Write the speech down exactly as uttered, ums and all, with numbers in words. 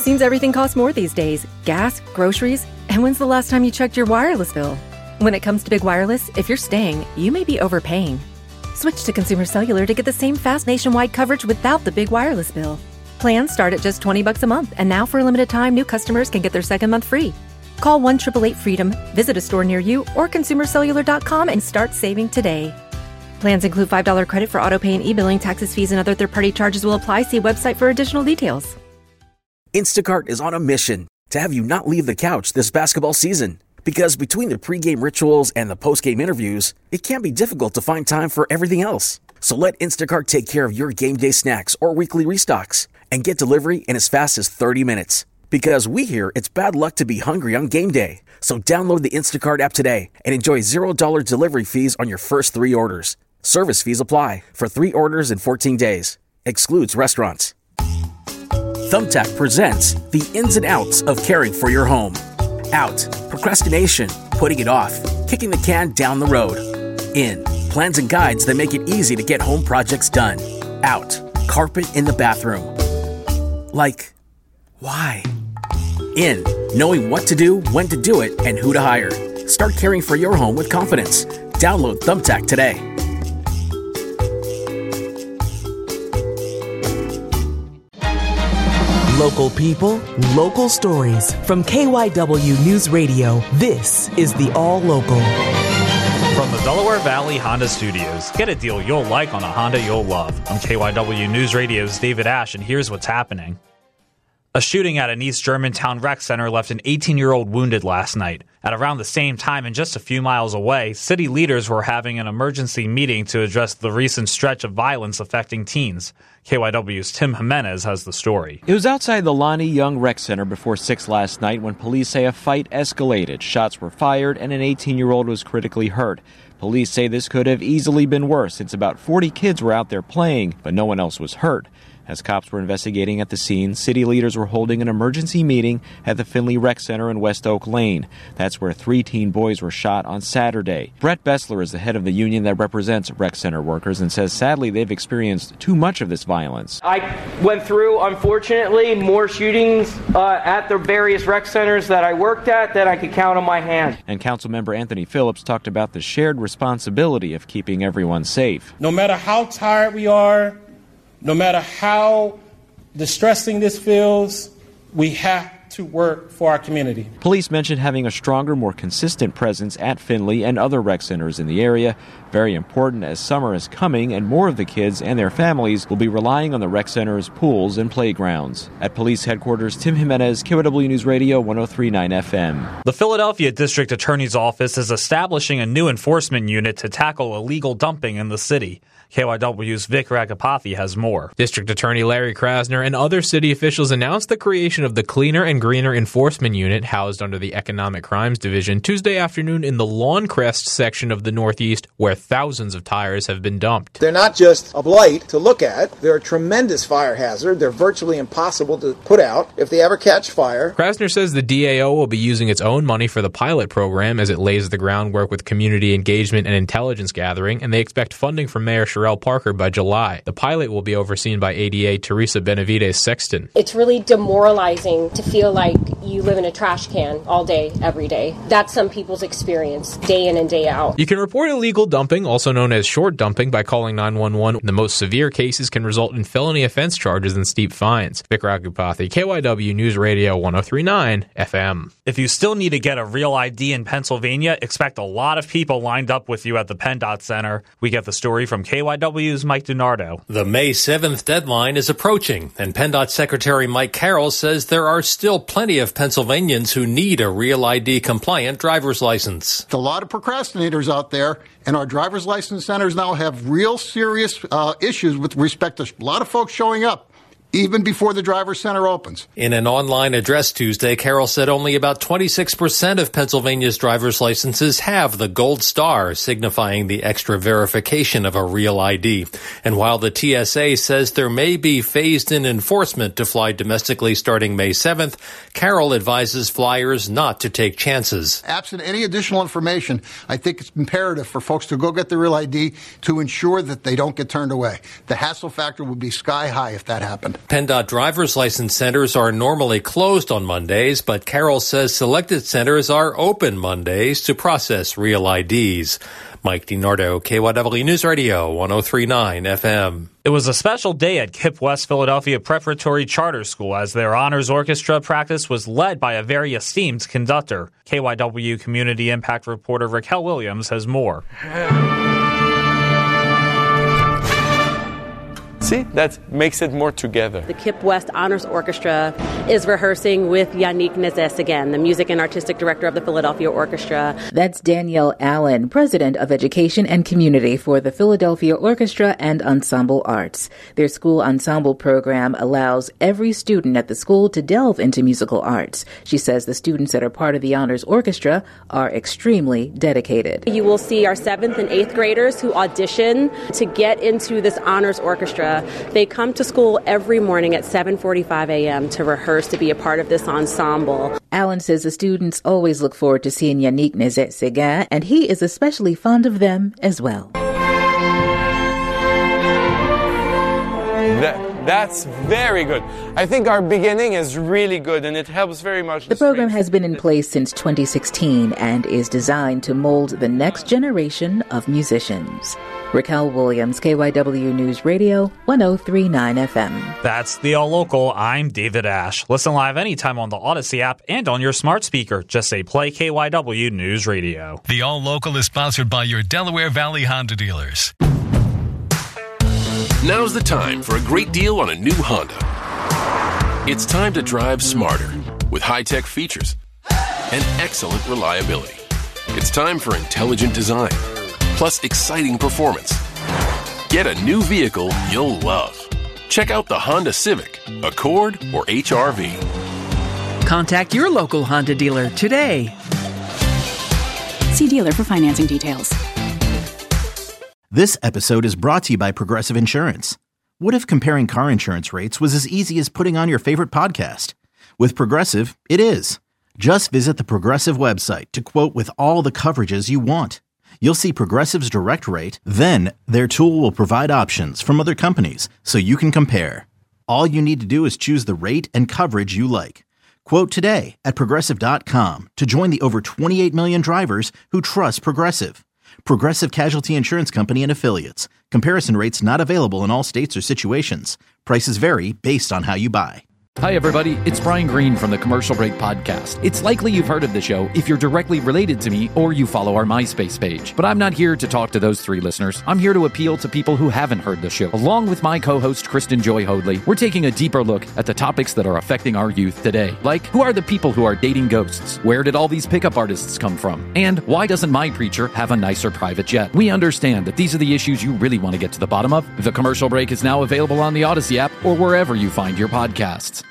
Seems everything costs more these days. Gas, groceries, and when's the last time you checked your wireless bill? When it comes to big wireless, if you're staying, you may be overpaying. Switch to Consumer Cellular to get the same fast nationwide coverage without the big wireless bill. Plans start at just twenty bucks a month, and now for a limited time, new customers can get their second month free. Call one eight eight eight freedom, visit a store near you, or consumer cellular dot com and start saving today. Plans include five dollars credit for autopay and e-billing. Taxes, fees, and other third-party charges will apply. See website for additional details. Instacart is on a mission to have you not leave the couch this basketball season. Because between the pregame rituals and the postgame interviews, it can be difficult to find time for everything else. So let Instacart take care of your game day snacks or weekly restocks and get delivery in as fast as thirty minutes. Because we hear it's bad luck to be hungry on game day. So download the Instacart app today and enjoy zero dollars delivery fees on your first three orders. Service fees apply for three orders in fourteen days. Excludes restaurants. Thumbtack presents the ins and outs of caring for your home. Out, procrastination, putting it off, kicking the can down the road. In, plans and guides that make it easy to get home projects done. Out, carpet in the bathroom. Like, why? In, knowing what to do, when to do it, and who to hire. Start caring for your home with confidence. Download Thumbtack today. Local people, local stories. From K Y W News Radio, this is the All Local. From the Delaware Valley Honda Studios, get a deal you'll like on a Honda you'll love. I'm K Y W News Radio's David Ash, and here's what's happening. A shooting at an East Germantown rec center left an eighteen-year-old wounded last night. At around the same time and just a few miles away, city leaders were having an emergency meeting to address the recent stretch of violence affecting teens. K Y W's Tim Jimenez has the story. It was outside the Lonnie Young Rec Center before six last night when police say a fight escalated. Shots were fired and an eighteen-year-old was critically hurt. Police say this could have easily been worse since about forty kids were out there playing, but no one else was hurt. As cops were investigating at the scene, city leaders were holding an emergency meeting at the Finley Rec Center in West Oak Lane. That's where three teen boys were shot on Saturday. Brett Bessler is the head of the union that represents rec center workers and says sadly they've experienced too much of this violence. I went through, unfortunately, more shootings uh, at the various rec centers that I worked at than I could count on my hand. And Councilmember Anthony Phillips talked about the shared responsibility of keeping everyone safe. No matter how tired we are, no matter how distressing this feels, we have to work for our community. Police mentioned having a stronger, more consistent presence at Finley and other rec centers in the area. Very important as summer is coming and more of the kids and their families will be relying on the rec centers, pools, and playgrounds. At police headquarters, Tim Jimenez, K Y W News Radio, one oh three point nine F M. The Philadelphia District Attorney's Office is establishing a new enforcement unit to tackle illegal dumping in the city. K Y W's Vic Ragapathy has more. District Attorney Larry Krasner and other city officials announced the creation of the Cleaner and Greener Enforcement Unit housed under the Economic Crimes Division Tuesday afternoon in the Lawncrest section of the Northeast, where thousands of tires have been dumped. They're not just a blight to look at. They're a tremendous fire hazard. They're virtually impossible to put out if they ever catch fire. Krasner says the D A O will be using its own money for the pilot program as it lays the groundwork with community engagement and intelligence gathering, and they expect funding from Mayor Sherrell Parker by July. The pilot will be overseen by A D A Teresa Benavides Sexton. It's really demoralizing to feel like you live in a trash can all day, every day. That's some people's experience, day in and day out. You can report illegal dumping, also known as short dumping, by calling nine one one. The most severe cases can result in felony offense charges and steep fines. Vic Ragapathy, K Y W News Radio, one oh three point nine F M. If you still need to get a real I D in Pennsylvania, expect a lot of people lined up with you at the PennDOT Center. We get the story from K Y W's Mike DiNardo. The May seventh deadline is approaching, and PennDOT Secretary Mike Carroll says there are still plenty of Pennsylvanians who need a real I D-compliant driver's license. A lot of procrastinators out there, and our driver's license centers now have real serious uh, issues with respect to a lot of folks showing up even before the driver's center opens. In an online address Tuesday, Carroll said only about twenty-six percent of Pennsylvania's driver's licenses have the gold star, signifying the extra verification of a real I D. And while the T S A says there may be phased-in enforcement to fly domestically starting May seventh, Carroll advises flyers not to take chances. Absent any additional information, I think it's imperative for folks to go get their real I D to ensure that they don't get turned away. The hassle factor would be sky high if that happened. PennDOT driver's license centers are normally closed on Mondays, but Carroll says selected centers are open Mondays to process real I Ds. Mike DiNardo, K Y W News Radio, one oh three point nine F M. It was a special day at KIPP West Philadelphia Preparatory Charter School as their honors orchestra practice was led by a very esteemed conductor. K Y W Community Impact reporter Raquel Williams has more. See, that makes it more together. The KIPP West Honors Orchestra is rehearsing with Yannick Nezes again, the music and artistic director of the Philadelphia Orchestra. That's Danielle Allen, president of Education and Community for the Philadelphia Orchestra and Ensemble Arts. Their school ensemble program allows every student at the school to delve into musical arts. She says the students that are part of the Honors Orchestra are extremely dedicated. You will see our seventh and eighth graders who audition to get into this Honors Orchestra. They come to school every morning at seven forty-five a.m. to rehearse to be a part of this ensemble. Allen says the students always look forward to seeing Yannick Nezes again, and he is especially fond of them as well. That, that's very good. I think our beginning is really good, and it helps very much. The program has been in place since twenty sixteen and is designed to mold the next generation of musicians. Raquel Williams, K Y W News Radio, one oh three point nine F M. That's the All Local. I'm David Ash. Listen live anytime on the Odyssey app and on your smart speaker. Just say play K Y W News Radio. The All Local is sponsored by your Delaware Valley Honda dealers. Now's the time for a great deal on a new Honda. It's time to drive smarter with high-tech features and excellent reliability. It's time for intelligent design, plus exciting performance. Get a new vehicle you'll love. Check out the Honda Civic, Accord, or H R V. Contact your local Honda dealer today. See dealer for financing details. This episode is brought to you by Progressive Insurance. What if comparing car insurance rates was as easy as putting on your favorite podcast? With Progressive, it is. Just visit the Progressive website to quote with all the coverages you want. You'll see Progressive's direct rate, then their tool will provide options from other companies so you can compare. All you need to do is choose the rate and coverage you like. Quote today at Progressive dot com to join the over twenty-eight million drivers who trust Progressive. Progressive Casualty Insurance Company and Affiliates. Comparison rates not available in all states or situations. Prices vary based on how you buy. Hi, everybody. It's Brian Green from the Commercial Break Podcast. It's likely you've heard of the show if you're directly related to me or you follow our MySpace page. But I'm not here to talk to those three listeners. I'm here to appeal to people who haven't heard the show. Along with my co-host, Kristen Joy Hoadley, we're taking a deeper look at the topics that are affecting our youth today. Like, who are the people who are dating ghosts? Where did all these pickup artists come from? And why doesn't my preacher have a nicer private jet? We understand that these are the issues you really want to get to the bottom of. The Commercial Break is now available on the Odyssey app or wherever you find your podcasts.